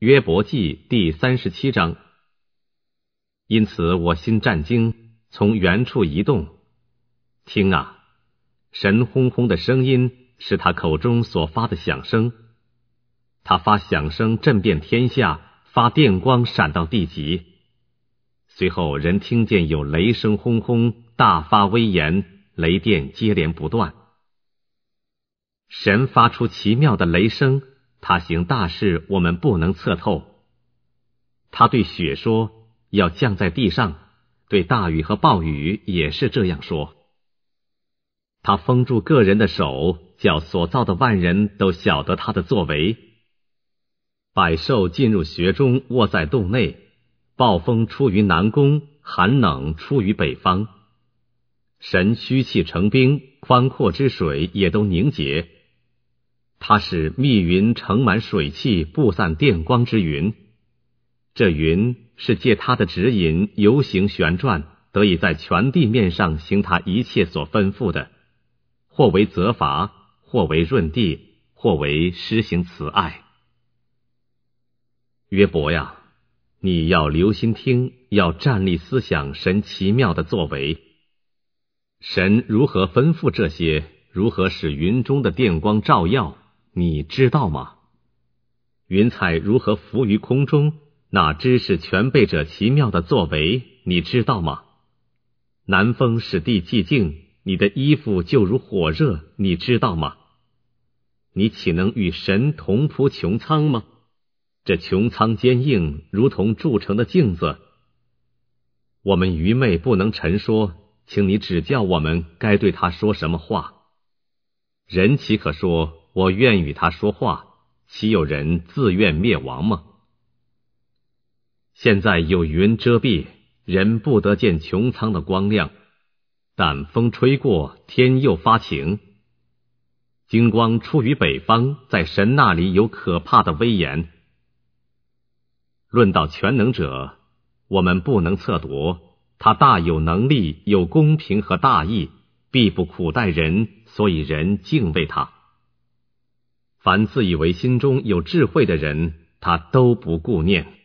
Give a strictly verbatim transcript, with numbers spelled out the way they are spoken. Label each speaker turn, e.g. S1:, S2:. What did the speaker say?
S1: 约伯记第三十七章。因此我心战惊，从原处移动。听啊，神轰轰的声音是他口中所发的响声，他发响声震遍天下，发电光闪到地极。随后人听见有雷声轰轰，大发威严，雷电接连不断。神发出奇妙的雷声，他行大事，我们不能测透。他对雪说，要降在地上，对大雨和暴雨也是这样说。他封住个人的手，叫所造的万人都晓得他的作为。百兽进入穴中，卧在洞内，暴风出于南宫，寒冷出于北方。神虚气成冰，宽阔之水也都凝结。他使密云盛满水汽，布散电光之云。这云是借他的指引游行旋转，得以在全地面上行他一切所吩咐的，或为责罚，或为润地，或为施行慈爱。约伯呀，你要留心听，要站立思想神奇妙的作为。神如何吩咐这些，如何使云中的电光照耀，你知道吗？云彩如何浮于空中，那知识全备者奇妙的作为，你知道吗？南风使地寂静，你的衣服就如火热，你知道吗？你岂能与神同铺穹苍吗？这穹苍坚硬，如同铸成的镜子。我们愚昧不能陈说，请你指教我们该对他说什么话。人岂可说，我愿与他说话？岂有人自愿灭亡吗？现在有云遮蔽，人不得见穹苍的光亮，但风吹过，天又发晴。金光出于北方，在神那里有可怕的威严。论到全能者，我们不能测度，他大有能力，有公平和大义，必不苦待人，所以人敬畏他。凡自以为心中有智慧的人，他都不顾念。